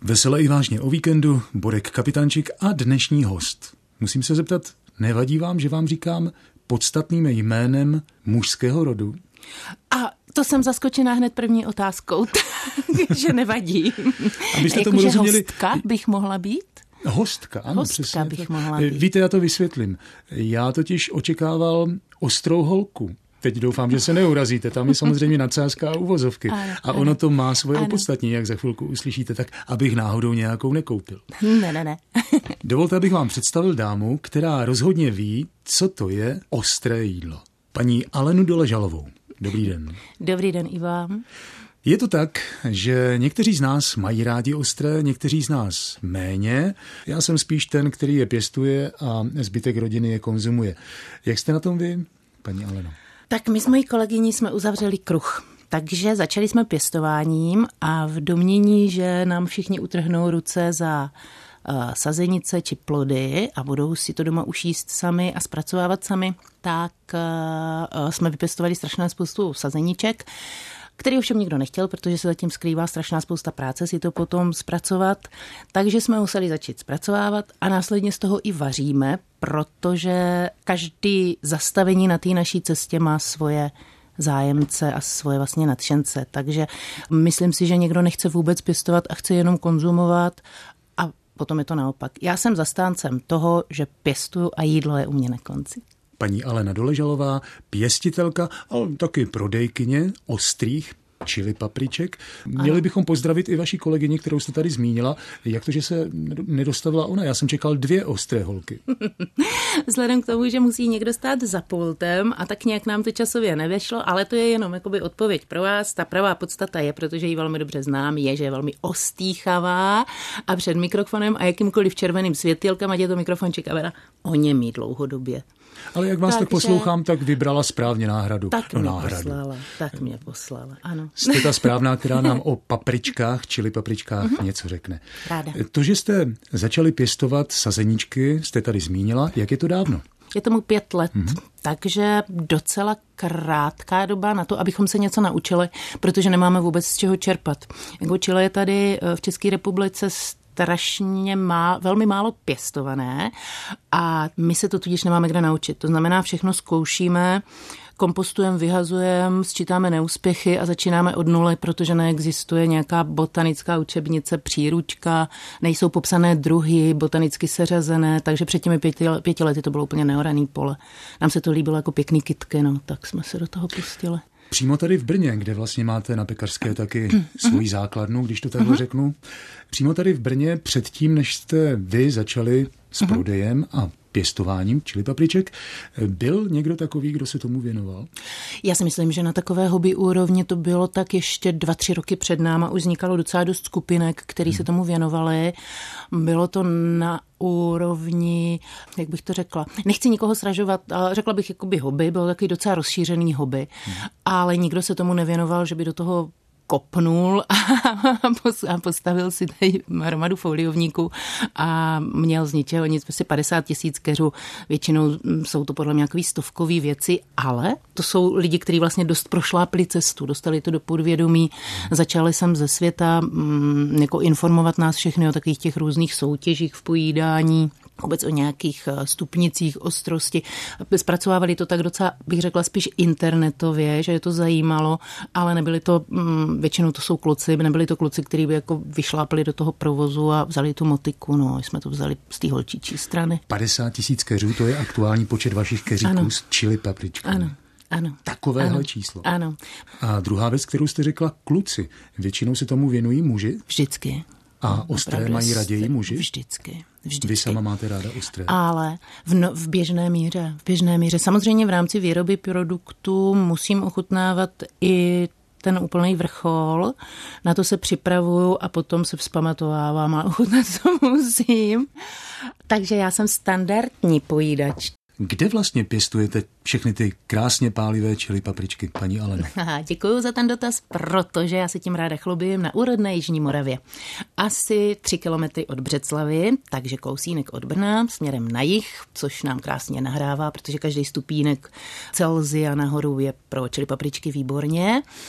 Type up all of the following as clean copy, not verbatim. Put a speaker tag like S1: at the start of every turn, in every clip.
S1: Vesele i vážně o víkendu, Borek Kapitančík a dnešní host. Musím se zeptat, nevadí vám, že vám říkám podstatným jménem mužského rodu?
S2: A to jsem zaskočená hned první otázkou, že nevadí.
S1: Abyste tomu rozuměli...
S2: hostka bych mohla být?
S1: Hostka, ano,
S2: hostka
S1: přesně.
S2: Bych mohla být.
S1: Víte, já to vysvětlím. Já totiž očekával ostrou holku. Teď doufám, že se neurazíte, tam je samozřejmě nadsázka a uvozovky. A ono to má svoje opodstatnění, jak za chvilku uslyšíte, tak abych náhodou nějakou nekoupil.
S2: Ne.
S1: Dovolte, abych vám představil dámu, která rozhodně ví, co to je ostré jídlo. Paní Alenu Doležalovou. Dobrý den.
S2: Dobrý den i vám.
S1: Je to tak, že někteří z nás mají rádi ostré, někteří z nás méně. Já jsem spíš ten, který je pěstuje a zbytek rodiny je konzumuje. Jak jste na tom vy, paní Aleno?
S2: Tak my s mojí kolegyní jsme uzavřeli kruh. Takže začali jsme pěstováním a v domnění, že nám všichni utrhnou ruce za sazenice či plody a budou si to doma už jíst sami a zpracovávat sami, tak jsme vypěstovali strašnou spoustu sazeniček, který ovšem nikdo nechtěl, protože se zatím skrývá strašná spousta práce si to potom zpracovat. Takže jsme museli začít zpracovávat a následně z toho i vaříme, protože každý zastavení na té naší cestě má svoje zájemce a svoje vlastně nadšence. Takže myslím si, že někdo nechce vůbec pěstovat a chce jenom konzumovat a potom je to naopak. Já jsem zastáncem toho, že pěstuju a jídlo je u mě na konci.
S1: Paní Alena Doležalová, pěstitelka, ale taky prodejkyně ostrých čili papriček. Měli bychom pozdravit i vaši kolegyni, kterou jste tady zmínila. Jak to, že se nedostavila ona? Já jsem čekal 2 ostré holky.
S2: Vzhledem k tomu, že musí někdo stát za pultem a tak nějak nám to časově nevešlo, ale to je jenom jakoby odpověď pro vás. Ta pravá podstata je, protože ji velmi dobře znám, je, že je velmi ostýchavá a před mikrofonem a jakýmkoliv červeným světýlkem, ať je to mikrofon či kamera, oněmí dlouhodobě.
S1: Ale jak vás tak poslouchám, tak vybrala správně náhradu.
S2: Tak mě poslala, ano.
S1: Jste ta správná, která nám o papričkách, čili papričkách něco řekne.
S2: Ráda.
S1: To, že jste začali pěstovat sazeničky, jste tady zmínila, jak je to dávno?
S2: Je tomu 5 let, takže docela krátká doba na to, abychom se něco naučili, protože nemáme vůbec z čeho čerpat. Jako čile je tady v České republice strašně velmi málo pěstované a my se to tudíž nemáme kde naučit. To znamená, všechno zkoušíme, kompostujeme, vyhazujeme, sčítáme neúspěchy a začínáme od nuly, protože neexistuje nějaká botanická učebnice, příručka, nejsou popsané druhy, botanicky seřazené, takže před těmi 5 lety to bylo úplně neoraný pole. Nám se to líbilo jako pěkný kytky, tak jsme se do toho pustili.
S1: Přímo tady v Brně, kde vlastně máte na Pekařské taky svoji základnu, když to takhle řeknu. Přímo tady v Brně předtím, než jste vy začali s prodejem a pěstováním čili papriček, byl někdo takový, kdo se tomu věnoval?
S2: Já si myslím, že na takové hobby úrovni to bylo tak ještě 2-3 roky před náma. Už vznikalo docela dost skupinek, který se tomu věnovali. Bylo to na úrovni, jak bych to řekla, nechci nikoho sražovat, ale řekla bych jakoby hobby, bylo takový docela rozšířený hobby, ale nikdo se tomu nevěnoval, že by do toho kopnul a postavil si tady hromadu foliovníků a měl z ničeho nic, prostě 50 000 keřů. Většinou jsou to podle mě nějaký stovkový věci, ale to jsou lidi, kteří vlastně dost prošlápli cestu, dostali to do podvědomí, začali jsem ze světa jako informovat nás všechny o takových těch různých soutěžích v pojídání, vůbec o nějakých stupnicích ostrosti. Zpracovávali to tak docela, bych řekla, spíš internetově, že je to zajímalo, ale nebyli to, většinou to jsou kluci, nebyli to kluci, kteří by jako vyšlápli do toho provozu a vzali tu motiku, jsme to vzali z té holčičí strany.
S1: 50 000 keřů, to je aktuální počet vašich keříků s čili papričkami.
S2: Ano.
S1: Takovéhle číslo.
S2: Ano.
S1: A druhá věc, kterou jste řekla, kluci. Většinou se tomu věnují muži?
S2: Vždycky.
S1: A ostré mají raději muži?
S2: Vždycky.
S1: Vy sama máte ráda ostré.
S2: Ale v běžné míře. Samozřejmě v rámci výroby produktu musím ochutnávat i ten úplný vrchol. Na to se připravuju a potom se vzpamatovávám a ochutnat to musím. Takže já jsem standardní pojídač.
S1: Kde vlastně pěstujete všechny ty krásně pálivé čili papričky, paní Aleno?
S2: Děkuju za ten dotaz, protože já se tím ráda chlubím na úrodné Jižní Moravě. Asi 3 kilometry od Břeclavi, takže kousínek od Brna, směrem na jih, což nám krásně nahrává, protože každý stupínek Celsia nahoru je pro čili papričky výborně.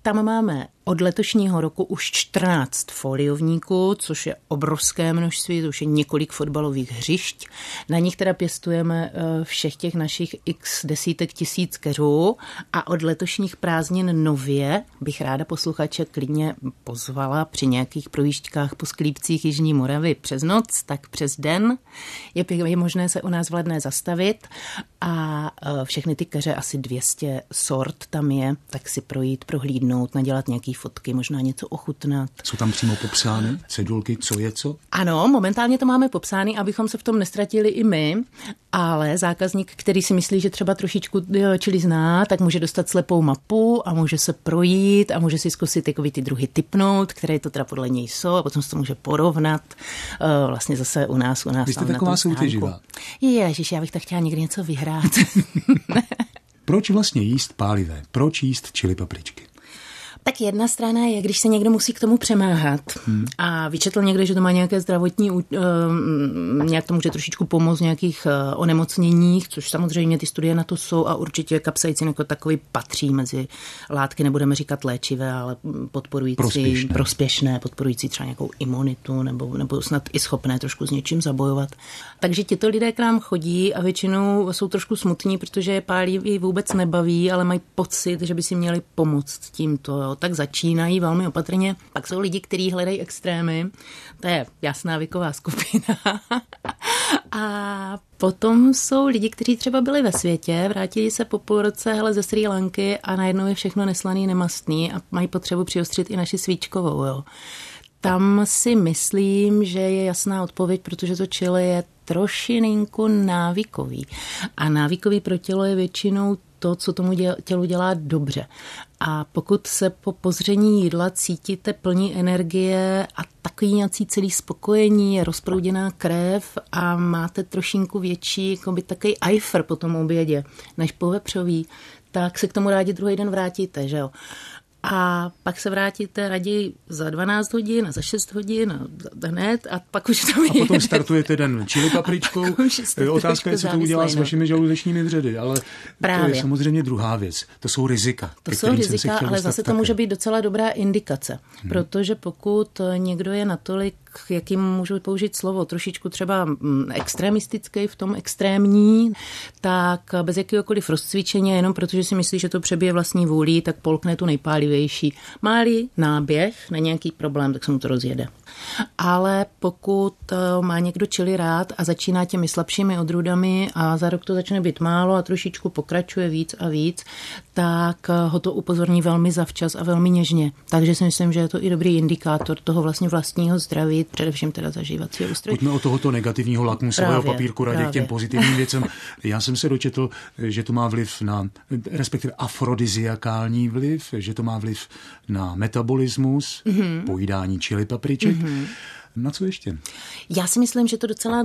S2: Tam máme od letošního roku už 14 foliovníků, což je obrovské množství, to už je několik fotbalových hřišť. Na nich teda pěstujeme všech těch našich x desítek tisíc keřů a od letošních prázdnin nově bych ráda posluchače klidně pozvala při nějakých projížďkách po sklípcích Jižní Moravy přes noc, tak přes den. Je možné se u nás v Ledné zastavit a všechny ty keře, asi 200 sort tam je, tak si projít, prohlídnout, nadělat nějaký fotky, možná něco ochutnat.
S1: Jsou tam přímo popsány cedulky, co je co?
S2: Ano, momentálně to máme popsány, abychom se v tom nestratili i my, ale zákazník, který si myslí, že třeba trošičku čili zná, tak může dostat slepou mapu a může se projít a může si zkusit takový ty druhy tipnout, které to teda podle něj jsou a potom se to může porovnat vlastně zase u nás.
S1: Vy jste taková soutěživá.
S2: Ježiš, já bych tak chtěla někdy něco vyhrát.
S1: Proč vlastně jíst pálivé? Proč jíst chili papričky?
S2: Tak jedna strana je, když se někdo musí k tomu přemáhat a vyčetl někde, že to má nějaké zdravotní, nějak to může trošičku pomoct v nějakých onemocněních, což samozřejmě ty studie na to jsou a určitě kapsaicin jako takový patří mezi látky, nebudeme říkat léčivé, ale podporující, prospěšné, podporující třeba nějakou imunitu nebo snad i schopné trošku s něčím zabojovat. Takže tito lidé k nám chodí a většinou jsou trošku smutní, protože je pálivý vůbec nebaví, ale mají pocit, že by si měli pomoct tímto. Tak začínají velmi opatrně. Pak jsou lidi, kteří hledají extrémy. To je jasná věková skupina. A potom jsou lidi, kteří třeba byli ve světě, vrátili se po půl roce ze Srí Lanky a najednou je všechno neslaný, nemastný a mají potřebu přiostřit i naši svíčkovou. Jo. Tam si myslím, že je jasná odpověď, protože to chili je trošininku návykový. A návykový pro tělo je většinou to, co tomu tělu dělá dobře. A pokud se po pozření jídla cítíte plní energie a takový nějací celý spokojení, je rozprouděná krev a máte trošinku větší, jako by takový ajfr po tom obědě, než po vepřový, tak se k tomu rádi druhý den vrátíte, že jo. A pak se vrátíte raději za 12 hodin a za 6 hodin a hned a pak už to
S1: A potom startujete den chili papričkou. Otázka je, co to udělá s vašimi žaludečními vředy, ale
S2: právě.
S1: To je samozřejmě druhá věc. To jsou rizika.
S2: To jsou rizika, ale zase to může být docela dobrá indikace, protože pokud někdo je natolik, jakým můžu použít slovo, trošičku třeba extremistický v tom extrémní, tak bez jakéhokoliv rozcvičení, jenom protože si myslí, že to přebije vlastní vůlí, tak polkne tu nejpálivější. Má-li náběh na nějaký problém, tak se mu to rozjede. Ale pokud má někdo chili rád a začíná těmi slabšími odrůdami a za rok to začne být málo a trošičku pokračuje víc a víc, tak ho to upozorní velmi zavčas a velmi něžně. Takže si myslím, že je to i dobrý indikátor toho vlastně vlastního zdraví, především teda zažívacího ústrojí.
S1: Pojďme od tohoto negativního lakmusového papírku raději k těm pozitivním věcem. Já jsem se dočetl, že to má vliv na, respektive afrodiziakální vliv, že to má vliv na metabolismus, pojídání chili papriček. Na co ještě?
S2: Já si myslím, že to docela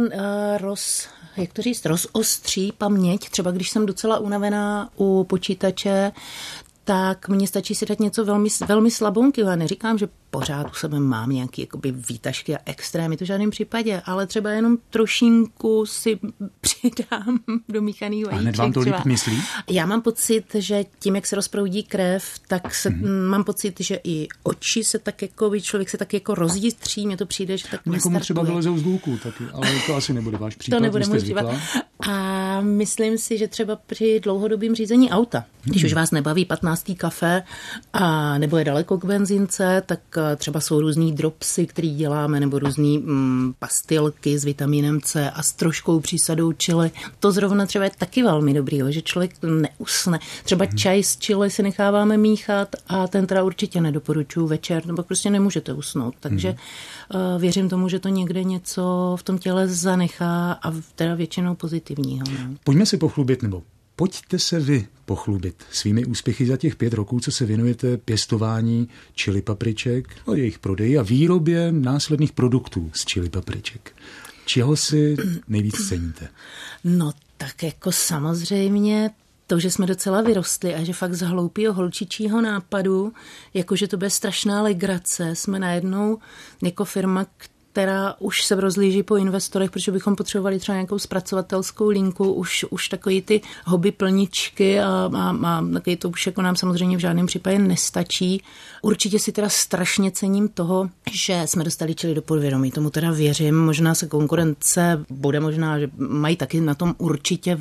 S2: rozostří paměť. Třeba když jsem docela unavená u počítače, tak mně stačí si dát něco velmi, velmi slabounkého. Neříkám, že pořád u sebe mám nějaké jakoby výtažky a extrémy, to v žádném případě, ale třeba jenom trošinku si přidám do míchaných vajíček.
S1: A hned vám to líp myslí?
S2: Já mám pocit, že tím, jak se rozproudí krev, tak mám pocit, že i oči se tak jako, člověk se tak jako rozdítří, mně to přijde, že tak
S1: nastartuje. Někomu třeba vylezou z gůlku taky, ale to asi nebude váš případ.
S2: To nebude můj případ. A myslím si, že třeba při dlouhodobém řízení auta, když už vás nebaví 15. kafe a nebo je daleko k benzince, tak třeba jsou různý dropsy, který děláme, nebo různý pastilky s vitamínem C a s troškou přísadou chili. To zrovna třeba je taky velmi dobrý, že člověk neusne. Třeba čaj s chili si necháváme míchat a ten teda určitě nedoporučuji večer, nebo prostě nemůžete usnout. Takže věřím tomu, že to někde něco v tom těle zanechá a teda většinou pozitivního. No.
S1: Pojďme si pochlubit, nebo pojďte se vy pochlubit svými úspěchy za těch 5 roků, co se věnujete pěstování chili papriček, jejich prodeji a výrobě následných produktů z chili papriček. Čeho si nejvíc ceníte?
S2: No tak jako samozřejmě to, že jsme docela vyrostli a že fakt z hloupýho holčičího nápadu, jakože to bude strašná legrace, jsme najednou jako firma, která už se rozlíží po investorech, protože bychom potřebovali třeba nějakou zpracovatelskou linku, už takový ty hobby plničky a taky to už jako nám samozřejmě v žádném případě nestačí. Určitě si teda strašně cením toho, že jsme dostali Chili do podvědomí. Tomu teda věřím. Možná se konkurence bude, možná, že mají taky na tom určitě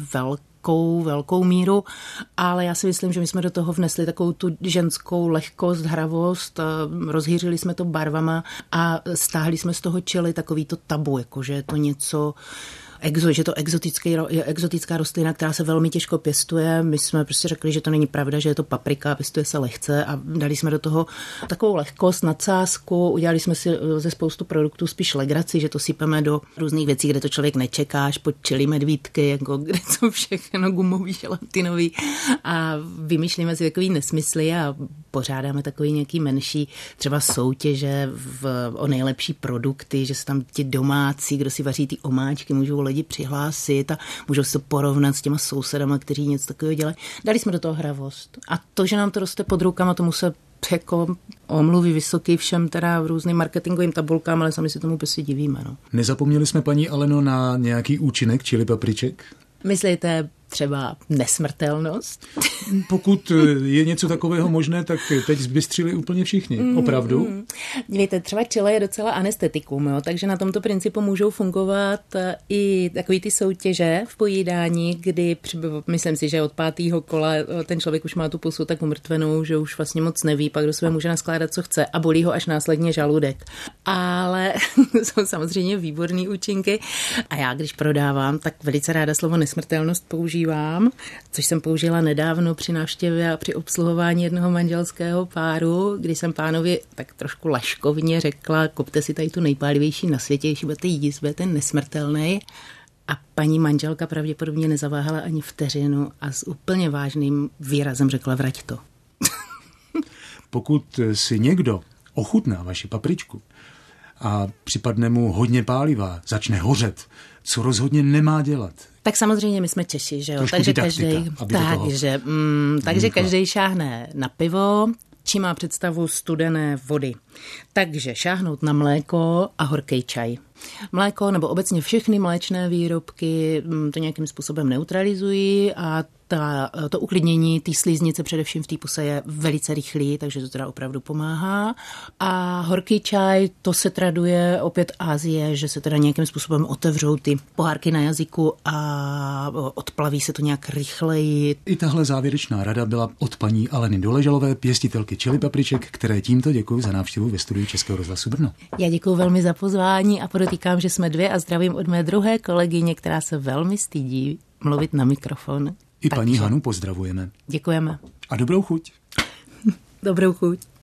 S2: velkou míru, ale já si myslím, že my jsme do toho vnesli takovou tu ženskou lehkost, hravost, rozhýřili jsme to barvama a stáhli jsme z toho chili takový to tabu, jakože je to něco že to exotická rostlina, která se velmi těžko pěstuje. My jsme prostě řekli, že to není pravda, že je to paprika, pěstuje se lehce a dali jsme do toho takovou lehkost, nadsázku, udělali jsme si ze spoustu produktů spíš legraci, že to sypeme do různých věcí, kde to člověk nečeká, až pod chili medvídky, jako kde jsou všechno gumový, želatinový a vymýšlíme si takový nesmysly a pořádáme takový nějaký menší třeba soutěže o nejlepší produkty, že se tam ti domácí, kdo si vaří ty omáčky, můžou lidi přihlásit a můžou si to porovnat s těma sousedama, kteří něco takového dělají. Dali jsme do toho hravost. A to, že nám to roste pod rukama, tomu se jako omluví vysoký všem teda různým marketingovým tabulkám, ale sami si tomu prostě divíme. No.
S1: Nezapomněli jsme, paní Aleno, na nějaký účinek chili papriček?
S2: Myslíte třeba nesmrtelnost?
S1: Pokud je něco takového možné, tak teď zbystřili úplně všichni. Opravdu?
S2: Dívejte, třeba chili je docela anestetikum, jo? Takže na tomto principu můžou fungovat i takový ty soutěže v pojídání, kdy myslím si, že od 5. kola ten člověk už má tu pusu tak umrtvenou, že už vlastně moc neví, pak do sebe může naskládat, co chce a bolí ho až následně žaludek. Ale jsou samozřejmě výborné účinky a já, když prodávám, tak velice ráda slovo nesmrtelnost používám, což jsem použila nedávno při návštěvě a při obsluhování jednoho manželského páru, kdy jsem pánovi tak trošku laškovně řekla, kupte si tady tu nejpálivější na světě, když budete jíst, budete nesmrtelnej. A paní manželka pravděpodobně nezaváhala ani vteřinu a s úplně vážným výrazem řekla, vrať to.
S1: Pokud si někdo ochutná vaši papričku a připadne mu hodně pálivá, začne hořet, co rozhodně nemá dělat.
S2: Tak samozřejmě my jsme Češi, že jo?
S1: Trošku
S2: takže každý šáhne na pivo, či má představu studené vody. Takže šáhnout na mléko a horký čaj. Mléko nebo obecně všechny mléčné výrobky to nějakým způsobem neutralizují a to uklidnění té sliznice především v té puse je velice rychlý, takže to teda opravdu pomáhá. A horký čaj, to se traduje opět Asie, že se teda nějakým způsobem otevřou ty pohárky na jazyku a odplaví se to nějak rychleji.
S1: I tahle závěrečná rada byla od paní Aleny Doležalové, pěstitelky chili papriček, které tímto děkuji za návštěvu ve studiu Českého rozhlasu Brno.
S2: Já děkuji velmi za pozvání a podotýkám, že jsme dvě a zdravím od mé druhé kolegyně, která se velmi stydí mluvit na mikrofon.
S1: I paní Hanu pozdravujeme.
S2: Děkujeme.
S1: A dobrou chuť.
S2: Dobrou chuť.